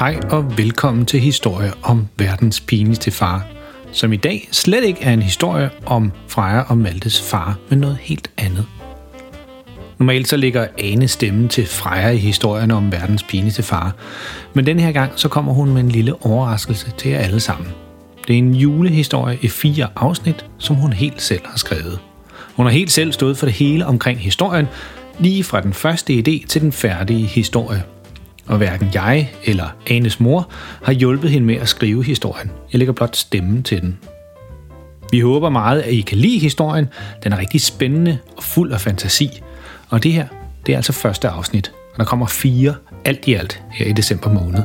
Hej og velkommen til Historie om verdens pinligste far, som i dag slet ikke er en historie om Freja og Maltes far, men noget helt andet. Normalt så ligger Ane stemmen til Freja i historien om verdens pinligste far, men denne her gang så kommer hun med en lille overraskelse til jer alle sammen. Det er en julehistorie i 4 afsnit, som hun helt selv har skrevet. Hun har helt selv stået for det hele omkring historien, lige fra den første idé til den færdige historie. Og hverken jeg eller Anes mor har hjulpet hende med at skrive historien. Jeg lægger blot stemmen til den. Vi håber meget, at I kan lide historien. Den er rigtig spændende og fuld af fantasi. Og det her, det er altså første afsnit. Og der kommer 4 alt i alt her i december måned.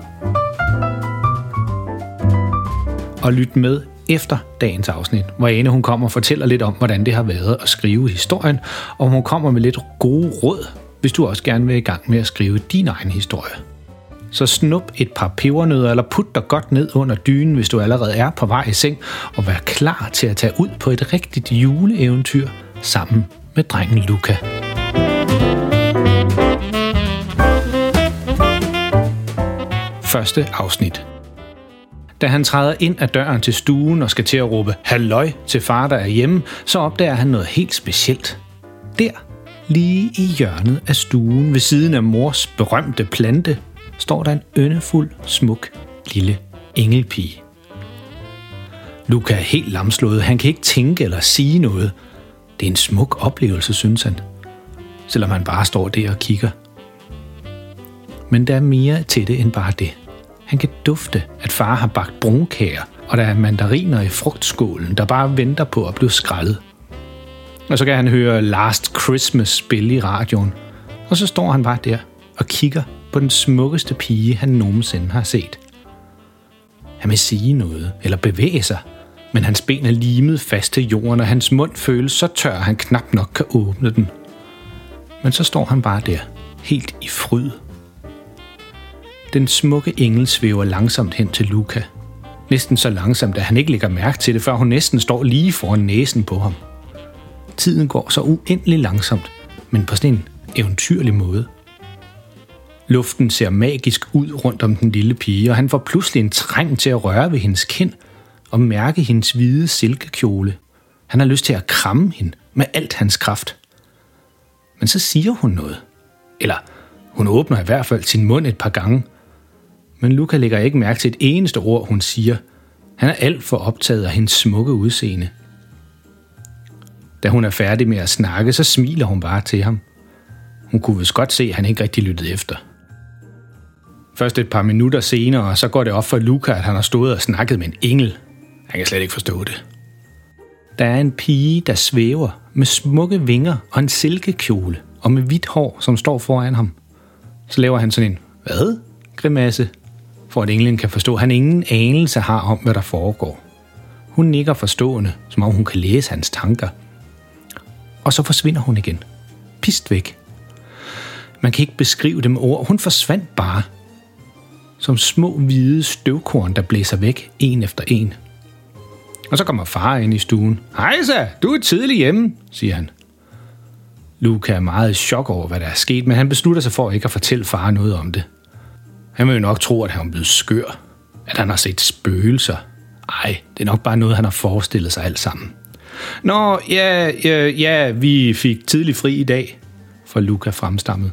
Og lyt med efter dagens afsnit, hvor Ane hun kommer og fortæller lidt om, hvordan det har været at skrive historien, og hun kommer med lidt gode råd, hvis du også gerne vil i gang med at skrive din egen historie. Så snup et par pebernødder eller put dig godt ned under dynen, hvis du allerede er på vej i seng, og vær klar til at tage ud på et rigtigt juleeventyr sammen med drengen Luca. Første afsnit. Da han træder ind ad døren til stuen og skal til at råbe halløj til far, der er hjemme, så opdager han noget helt specielt. Der, lige i hjørnet af stuen ved siden af mors berømte plante, står der en yndefuld, smuk, lille engelpige. Luca er helt lamslået. Han kan ikke tænke eller sige noget. Det er en smuk oplevelse, synes han, selvom han bare står der og kigger. Men der er mere til det end bare det. Han kan dufte, at far har bagt brunkager, og der er mandariner i frugtskålen, der bare venter på at blive skrællet. Og så kan han høre Last Christmas spille i radioen, og så står han bare der og kigger på den smukkeste pige, han nogensinde har set. Han vil sige noget eller bevæge sig, men hans ben er limet fast til jorden, og hans mund føles så tør, at han knap nok kan åbne den. Men så står han bare der, helt i fryd. Den smukke engel svæver langsomt hen til Luca. Næsten så langsomt, at han ikke lægger mærke til det, før hun næsten står lige foran næsen på ham. Tiden går så uendelig langsomt, men på sådan en eventyrlig måde. Luften ser magisk ud rundt om den lille pige, og han får pludselig en trang til at røre ved hendes kind og mærke hendes hvide silkekjole. Han har lyst til at kramme hende med alt hans kraft. Men så siger hun noget. Eller hun åbner i hvert fald sin mund et par gange. Men Luca lægger ikke mærke til et eneste ord, hun siger. Han er alt for optaget af hendes smukke udseende. Da hun er færdig med at snakke, så smiler hun bare til ham. Hun kunne vist godt se, at han ikke rigtig lyttede efter. Først et par minutter senere, så går det op for Luca, at han har stået og snakket med en engel. Han kan slet ikke forstå det. Der er en pige, der svæver med smukke vinger og en silkekjole og med hvidt hår, som står foran ham. Så laver han sådan en hvad? Grimasse, for at englen kan forstå, at han ingen anelse har om, hvad der foregår. Hun nikker forstående, som om hun kan læse hans tanker. Og så forsvinder hun igen. Pist væk. Man kan ikke beskrive det med ord. Hun forsvandt bare. Som små hvide støvkorn, der blæser væk, en efter en. Og så kommer far ind i stuen. Hejsa, du er tidlig hjemme, siger han. Luca er meget i chok over, hvad der er sket, men han beslutter sig for ikke at fortælle far noget om det. Han vil jo nok tro, at han er blevet skør. At han har set spøgelser. Ej, det er nok bare noget, han har forestillet sig alt sammen. Nå, ja, vi fik tidlig fri i dag, får Luca fremstammet.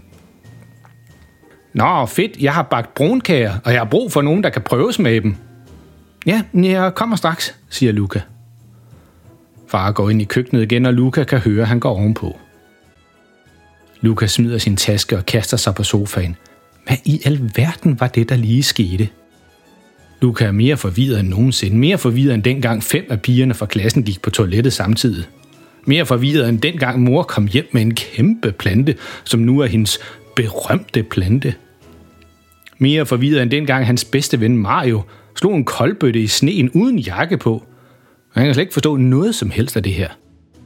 Nå, fedt, jeg har bagt brunkager, og jeg har brug for nogen, der kan prøves med dem. Ja, jeg kommer straks, siger Luca. Far går ind i køkkenet igen, og Luca kan høre, at han går ovenpå. Luca smider sin taske og kaster sig på sofaen. Hvad i alverden var det, der lige skete? Luca er mere forvirret end nogensinde. Mere forvirret end dengang 5 af pigerne fra klassen gik på toilettet samtidig. Mere forvirret end dengang mor kom hjem med en kæmpe plante, som nu er hendes berømte plante. Mere forvirret end dengang hans bedste ven Mario slog en koldbøtte i sneen uden jakke på. Han kan slet ikke forstå noget som helst af det her.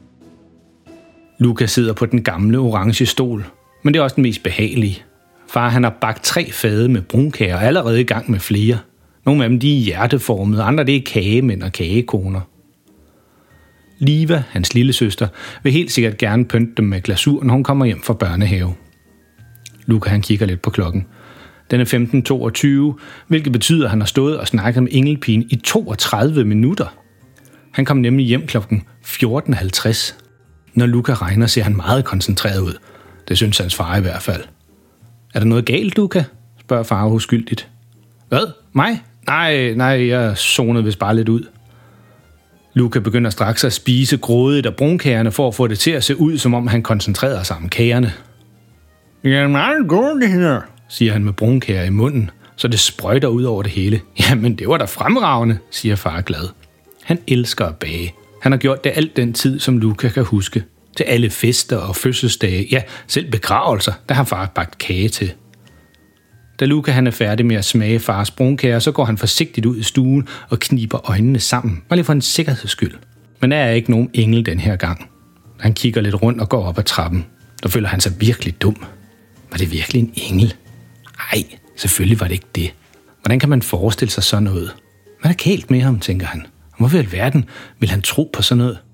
Luca sidder på den gamle orange stol, men det er også den mest behagelige. Far han har bagt 3 fade med brunkager og allerede i gang med flere. Nogle af dem de er hjerteformede, andre det er kagemænd og kagekoner. Liva, hans lille søster, vil helt sikkert gerne pynte dem med glasur, når hun kommer hjem fra børnehave. Luca han kigger lidt på klokken. Den er 15:22, hvilket betyder, at han har stået og snakket med engelpigen i 32 minutter. Han kom nemlig hjem kl. 14:50. Når Luca regner, ser han meget koncentreret ud. Det synes hans far i hvert fald. Er der noget galt, Luca? Spørger far uskyldigt. Hvad? Mig? Nej, jeg zonede vist bare lidt ud. Luca begynder straks at spise grådigt af brunkagerne for at få det til at se ud, som om han koncentrerer sig om kagerne. Det er meget godt det her, siger han med brunkager i munden, så det sprøjter ud over det hele. Jamen, det var da fremragende, siger far glad. Han elsker at bage. Han har gjort det alt den tid, som Luca kan huske. Til alle fester og fødselsdage, ja, selv begravelser, der har far bagt kage til. Da Luca han er færdig med at smage fars brunkager, så går han forsigtigt ud i stuen og kniber øjnene sammen, bare lige for en sikkerheds skyld. Men der er ikke nogen engel den her gang. Han kigger lidt rundt og går op ad trappen. Der føler han sig virkelig dum. Var det virkelig en engel? Ej, selvfølgelig var det ikke det. Hvordan kan man forestille sig sådan noget? Hvad er galt med ham, tænker han. Hvorfor i alverden vil han tro på sådan noget?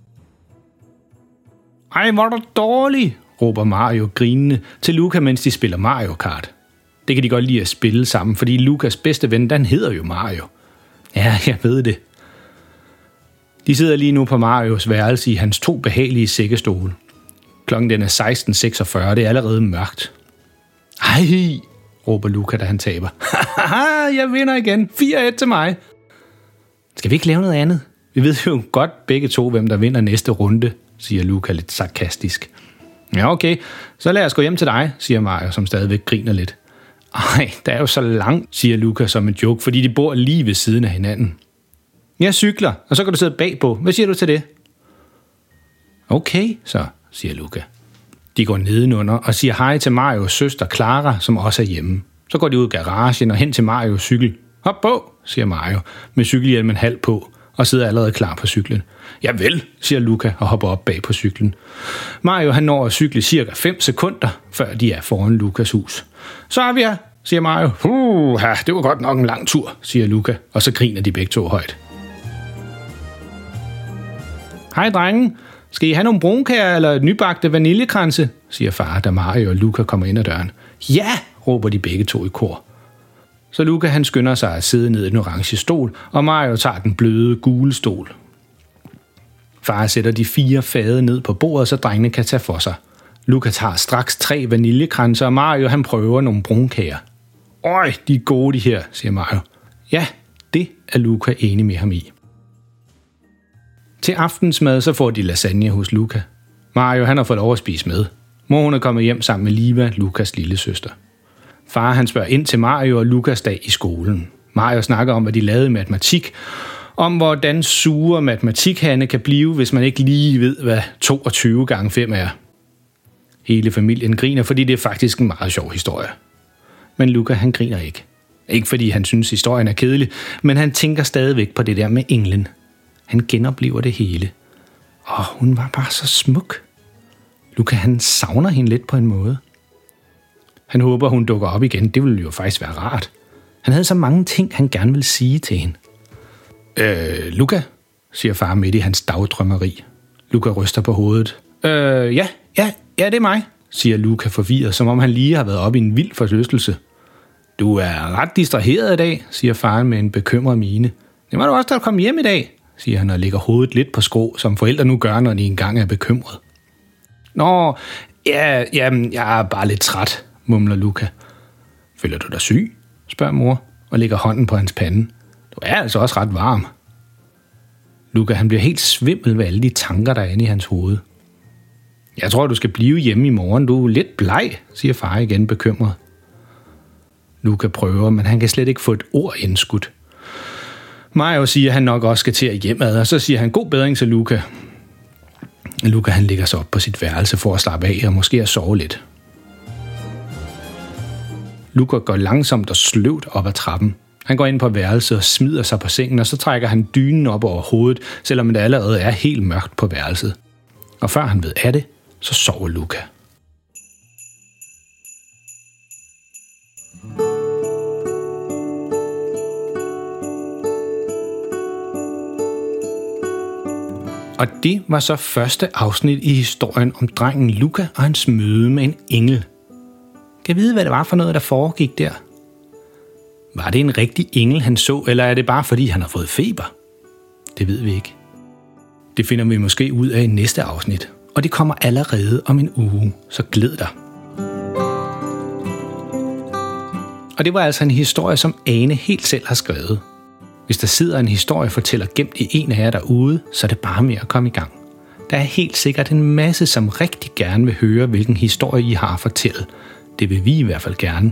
Ej, hvor er du dårlig, råber Mario grinende til Luca, mens de spiller Mario Kart. Det kan de godt lide at spille sammen, fordi Lucas bedste ven, den hedder jo Mario. Ja, jeg ved det. De sidder lige nu på Marios værelse i hans 2 behagelige sækkestole. Klokken den er 16:46, det er allerede mørkt. Ej, råber Luca, da han taber. Haha, jeg vinder igen. 4-1 til mig. Skal vi ikke lave noget andet? Vi ved jo godt begge to, hvem der vinder næste runde, siger Luca lidt sarkastisk. Ja, okay. Så lad os gå hjem til dig, siger Mario, som stadigvæk griner lidt. Ej, der er jo så langt, siger Luca som en joke, fordi de bor lige ved siden af hinanden. Jeg cykler, og så kan du sidde bagpå. Hvad siger du til det? Okay, så, siger Luca. De går nedenunder og siger hej til Marios søster Clara, som også er hjemme. Så går de ud i garagen og hen til Marios cykel. Hop på, siger Mario, med cykelhjelmen halv på, og sidder allerede klar på cyklen. Javel, siger Luca og hopper op bag på cyklen. Mario han når at cykle cirka 5 sekunder, før de er foran Lucas hus. Så er vi her, siger Mario. Det var godt nok en lang tur, siger Luca, og så griner de begge to højt. Hej drengen, skal I have nogle brunkager eller nybagte vaniljekranse, siger far, da Mario og Luca kommer ind ad døren. Ja, råber de begge to i kor. Så Luca han skynder sig at sidde ned i den orange stol, og Mario tager den bløde gule stol. Far sætter de 4 fade ned på bordet, så drengene kan tage for sig. Luca tager straks 3 vaniljekranser, og Mario han prøver nogle brunkager. Øj, de er gode de her, siger Mario. Ja, det er Luca enig med ham i. Til aftensmad så får de lasagne hos Luca. Mario han har fået lov at spise med. Mor hun er kommet hjem sammen med Liva, Lucas lille søster. Far han spørger ind til Mario og Lucas dag i skolen. Mario snakker om, hvad de lavede i matematik, om hvordan sure matematikhande kan blive, hvis man ikke lige ved, hvad 22 gange 5 er. Hele familien griner, fordi det er faktisk en meget sjov historie. Men Luca han griner ikke. Ikke fordi han synes historien er kedelig, men han tænker stadigvæk på det der med englen. Han genoplever det hele. Hun var bare så smuk. Luca han savner hende lidt på en måde. Han håber, hun dukker op igen. Det ville jo faktisk være rart. Han havde så mange ting, han gerne ville sige til hende. Luca, siger far midt i hans dagdrømmeri. Luca ryster på hovedet. Ja, det er mig, siger Luca forvirret, som om han lige har været oppe i en vild forlystelse. Du er ret distraheret i dag, siger faren med en bekymret mine. Det var du også, da du kom hjem i dag, siger han og lægger hovedet lidt på skrå, som forældre nu gør, når de engang er bekymret. Nå, ja, jeg er bare lidt træt, mumler Luca. Føler du dig syg? Spørger mor og lægger hånden på hans pande. Du er altså også ret varm. Luca han bliver helt svimmel ved alle de tanker, der er inde i hans hoved. Jeg tror, du skal blive hjemme i morgen. Du er lidt bleg, siger far igen bekymret. Luca prøver, men han kan slet ikke få et ord indskudt. Mario siger, at han nok også skal til at hjemad, og så siger han god bedring til Luca. Luca han ligger sig op på sit værelse for at slappe af og måske at sove lidt. Luca går langsomt og sløvt op ad trappen. Han går ind på værelset og smider sig på sengen, og så trækker han dynen op over hovedet, selvom det allerede er helt mørkt på værelset. Og før han ved af det, så sover Luca. Og det var så første afsnit i historien om drengen Luca og hans møde med en engel. Kan I vide, hvad det var for noget, der foregik der? Var det en rigtig engel, han så, eller er det bare fordi, han har fået feber? Det ved vi ikke. Det finder vi måske ud af i næste afsnit, og det kommer allerede om en uge, så glæd dig. Og det var altså en historie, som Ane helt selv har skrevet. Hvis der sidder en historiefortæller gemt i en af jer derude, så er det bare med at komme i gang. Der er helt sikkert en masse, som rigtig gerne vil høre, hvilken historie I har at fortælle. Det vil vi i hvert fald gerne.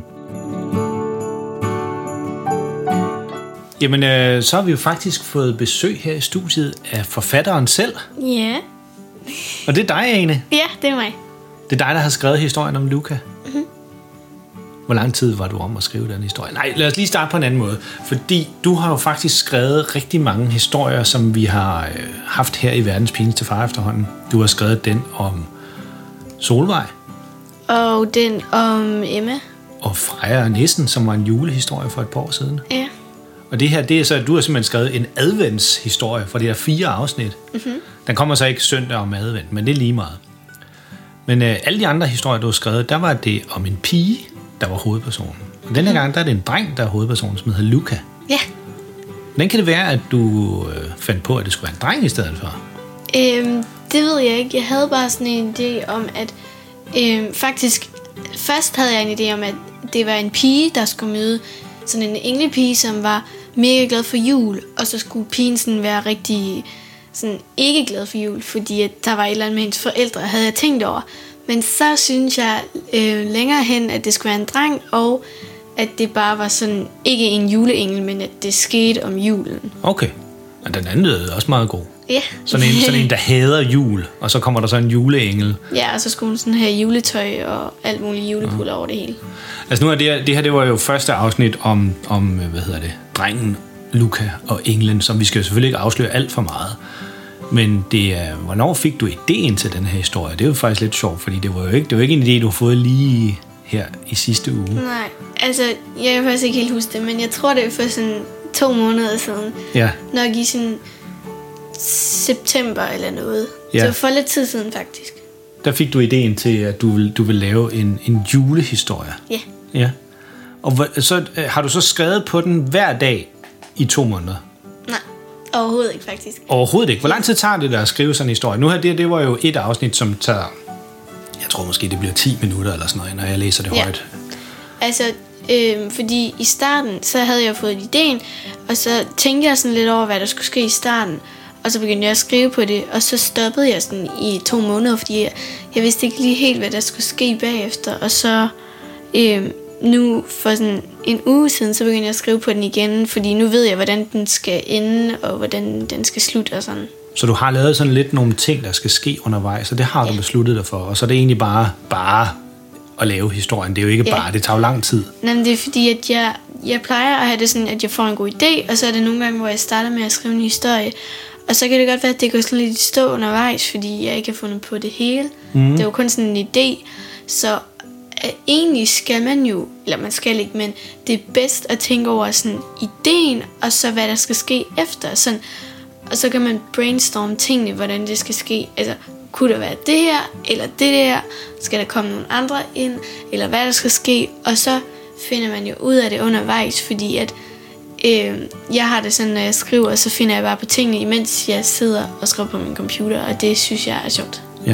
Jamen, så har vi jo faktisk fået besøg her i studiet af forfatteren selv. Ja. Og det er dig, Ane. Ja, det er mig. Det er dig, der har skrevet historien om Luca. Mm-hmm. Hvor lang tid var du om at skrive den historie? Nej, lad os lige starte på en anden måde. Fordi du har jo faktisk skrevet rigtig mange historier, som vi har haft her i Verdens Pinligste Far efterhånden. Du har skrevet den om Solvej. Og den om Emma. Og Freja og Nissen, som var en julehistorie for et par år siden. Ja. Og det her, det er så, at du har simpelthen skrevet en adventshistorie for de her 4 afsnit. Mm-hmm. Den kommer så ikke søndag om advent, men det er lige meget. Men alle de andre historier, du har skrevet, der var det om en pige, der var hovedpersonen. Og denne gang, der er det en dreng, der er hovedpersonen, som hedder Luca. Ja. Hvordan kan det være, at du fandt på, at det skulle være en dreng i stedet for? Det ved jeg ikke. Jeg havde bare sådan en idé om, at faktisk først havde jeg en idé om, at det var en pige, der skulle møde sådan en englepige, som var mega glad for jul, og så skulle pigen sådan være rigtig sådan ikke glad for jul, fordi at der var et eller andet med hendes forældre, havde jeg tænkt over. Men så synes jeg længere hen, at det skulle være en dreng, og at det bare var sådan, ikke en juleengel, men at det skete om julen. Okay, og den anden er også meget god. Ja. Sådan en, der hader jul, og så kommer der så en juleengel. Ja, og så skulle hun sådan have juletøj og alt muligt julepulver over det hele. Altså nu er det her var jo første afsnit om drengen Luca og englen, som vi skal jo selvfølgelig ikke afsløre alt for meget. Men det er, hvornår fik du idéen til den her historie? Det er jo faktisk lidt sjovt, fordi det var jo ikke en idé, du har fået lige her i sidste uge. Nej, altså jeg kan faktisk ikke helt huske det, men jeg tror det er for sådan 2 måneder siden. Ja. Nok i sådan september eller noget. Ja. Så for lidt tid siden faktisk. Der fik du idéen til, at du vil lave en julehistorie. Ja. Ja. Og så har du så skrevet på den hver dag i 2 måneder? Nej, overhovedet ikke faktisk. Overhovedet ikke? Hvor lang tid tager det der at skrive sådan en historie? Nu her, det var jo et afsnit, som tager, jeg tror måske det bliver 10 minutter eller sådan noget, når jeg læser det højt. Altså, fordi i starten, så havde jeg fået idéen, og så tænkte jeg sådan lidt over, hvad der skulle ske i starten. Og så begyndte jeg at skrive på det, og så stoppede jeg sådan i 2 måneder, fordi jeg vidste ikke lige helt, hvad der skulle ske bagefter. Og så nu for sådan en uge siden, så begyndte jeg at skrive på den igen, fordi nu ved jeg, hvordan den skal ende, og hvordan den skal slutte og sådan. Så du har lavet sådan lidt nogle ting, der skal ske undervejs, og det har du besluttet dig for. Og så er det egentlig bare at lave historien. Det er jo ikke bare, det tager jo lang tid. Nej, men det er fordi, at jeg plejer at have det sådan, at jeg får en god idé, og så er det nogle gange, hvor jeg starter med at skrive en historie. Og så kan det godt være, at det går sådan lidt i stå undervejs, fordi jeg ikke har fundet på det hele. Det er jo kun sådan en idé. Så egentlig skal man jo, eller man skal ikke, men det er bedst at tænke over sådan idéen, og så hvad der skal ske efter. Sådan, og så kan man brainstorme tingene, hvordan det skal ske. Altså, kunne der være det her, eller det der? Skal der komme nogle andre ind, eller hvad der skal ske? Og så finder man jo ud af det undervejs, fordi at jeg har det sådan, når jeg skriver, så finder jeg bare på tingene, imens jeg sidder og skriver på min computer, og det synes jeg er sjovt. Ja.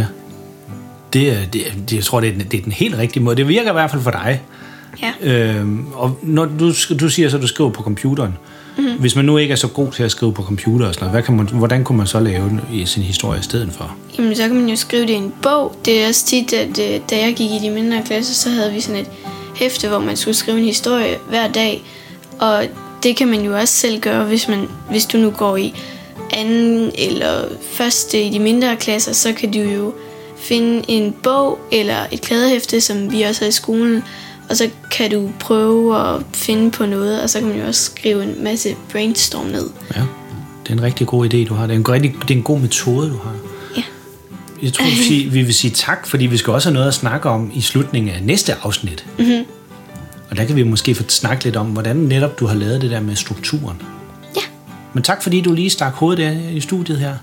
Jeg tror, det er den helt rigtige måde. Det virker i hvert fald for dig. Ja. Og når du siger så, at du skriver på computeren. Mm-hmm. Hvis man nu ikke er så god til at skrive på computer og sådan noget, hvordan kunne man så lave i sin historie i stedet for? Jamen, så kan man jo skrive det i en bog. Det er også tit, at da jeg gik i de mindre klasser, så havde vi sådan et hæfte, hvor man skulle skrive en historie hver dag. Og det kan man jo også selv gøre, hvis du nu går i anden eller første i de mindre klasser, så kan du jo finde en bog eller et kladehæfte, som vi også har i skolen, og så kan du prøve at finde på noget, og så kan man jo også skrive en masse brainstorm ned. Ja, det er en rigtig god idé, du har. Det er en god metode, du har. Ja. Jeg tror, vi vil sige tak, fordi vi skal også have noget at snakke om i slutningen af næste afsnit. Mm-hmm. Og der kan vi måske få snakket lidt om, hvordan netop du har lavet det der med strukturen. Ja. Men tak, fordi du lige stak hovedet der i studiet her.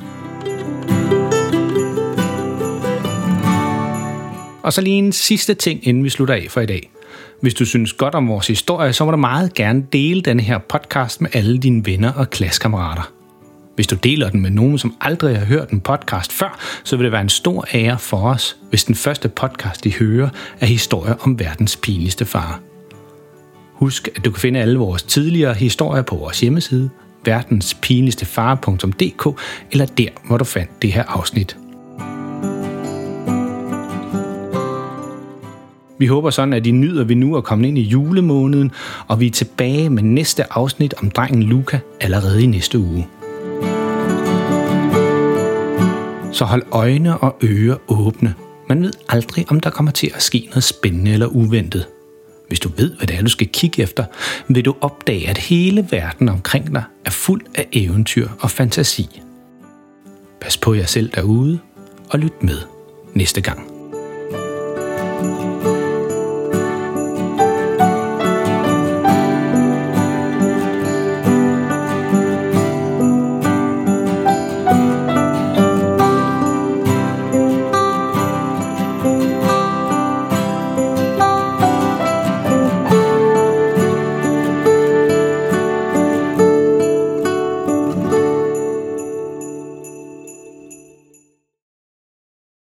Og så lige en sidste ting, inden vi slutter af for i dag. Hvis du synes godt om vores historie, så må du meget gerne dele denne her podcast med alle dine venner og klassekammerater. Hvis du deler den med nogen, som aldrig har hørt en podcast før, så vil det være en stor ære for os, hvis den første podcast, de hører, er historier om verdens pinligste far. Husk, at du kan finde alle vores tidligere historier på vores hjemmeside, verdenspinligstefar.dk, eller der, hvor du fandt det her afsnit. Vi håber sådan, at I nyder vi nu at komme ind i julemåneden, og vi er tilbage med næste afsnit om drengen Luca allerede i næste uge. Så hold øjne og ører åbne. Man ved aldrig, om der kommer til at ske noget spændende eller uventet. Hvis du ved, hvad det er, du skal kigge efter, vil du opdage, at hele verden omkring dig er fuld af eventyr og fantasi. Pas på jer selv derude, og lyt med næste gang.